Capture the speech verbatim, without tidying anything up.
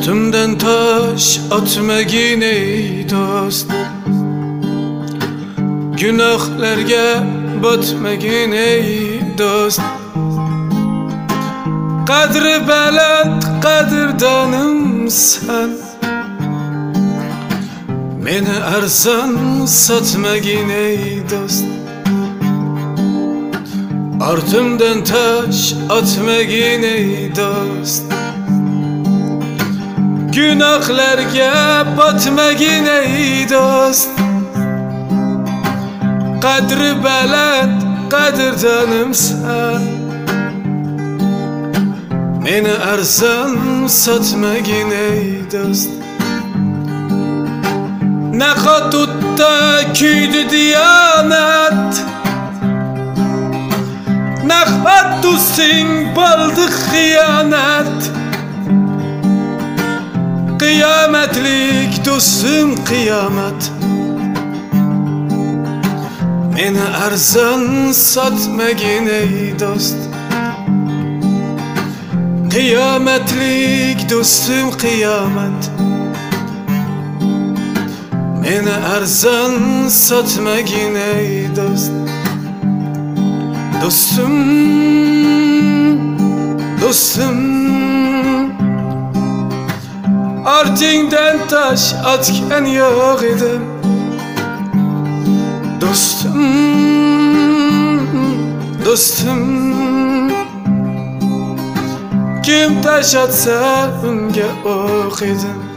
Ortumdan taş atmagin ey dost, günahlarga botmagin ey dost. Qadri baland qadrdonimsan, meni arzon sotmagin ey dost. Ortumdan taş atmagin ey dost, günahlarga botmagin ey dost. Qadri baland qadrdonimsan, meni arzon sotmagin ey dost. Naqotutda kuydi diyonat, naqot do'sting bo'ldi xiyonat. Qiyomatlik do'stim qiyomat, meni arzon sotmagin ey dost. Qiyomatlik do'stim qiyomat, meni arzon sotmagin ey dost. Do'stim, do'stim, ortingdan tash otgan yo'q edim. Do'stim, do'stim, kim tash otsa unga o'q edim.